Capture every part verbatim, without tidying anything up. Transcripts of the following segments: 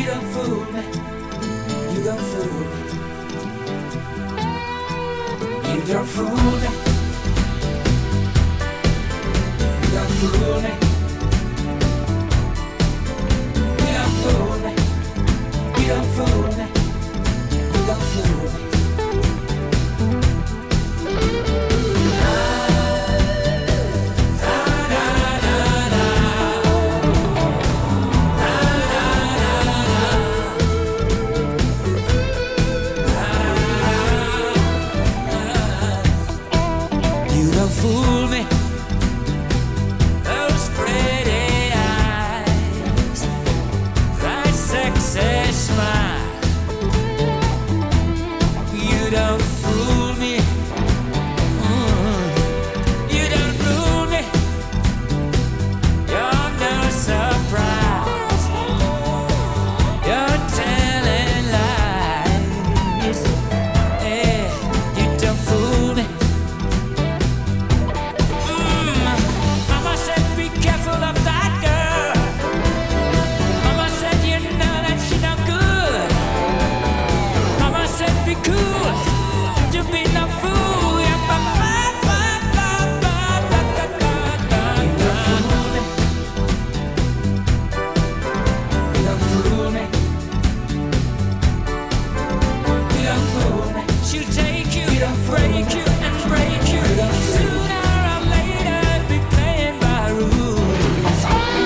don't fool me. You don't fool me. You don't fool me. You don't fool me. You don't fool me. You don't fool me. You don't fool me. Fool me, those pretty eyes, that sexy smile. You don't fool me, mm. You don't fool me. You're no surprise. You're telling lies. Yeah, you don't fool me. She'll take you, break you, and break you. Sooner or later, be playing by rules.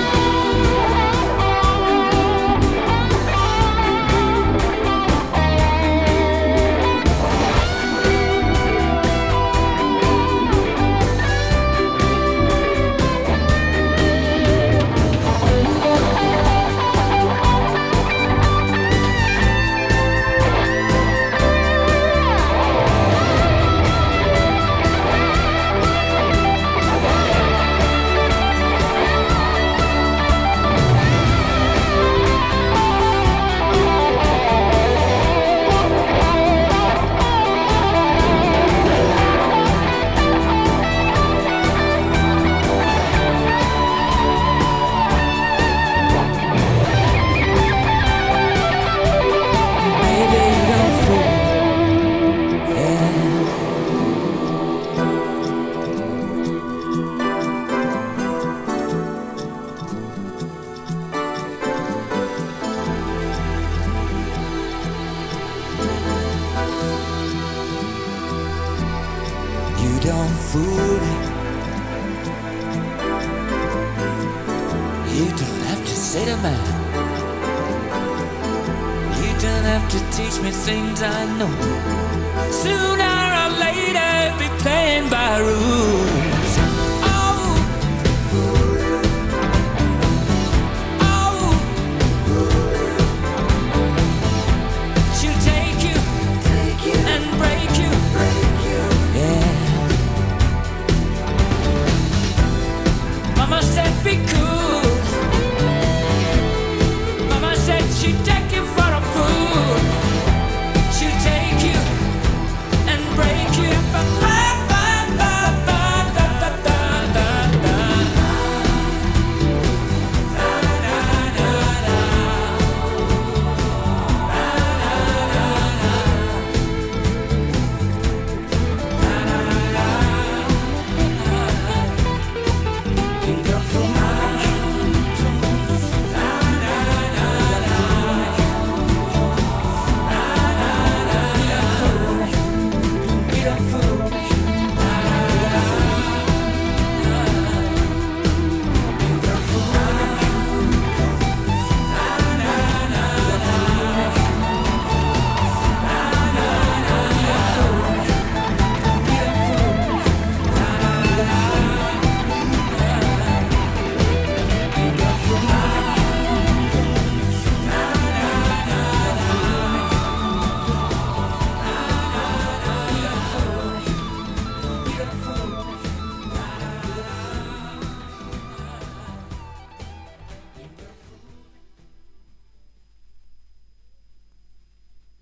You don't fool me. You don't have to say to man. You don't have to teach me things I know. Sooner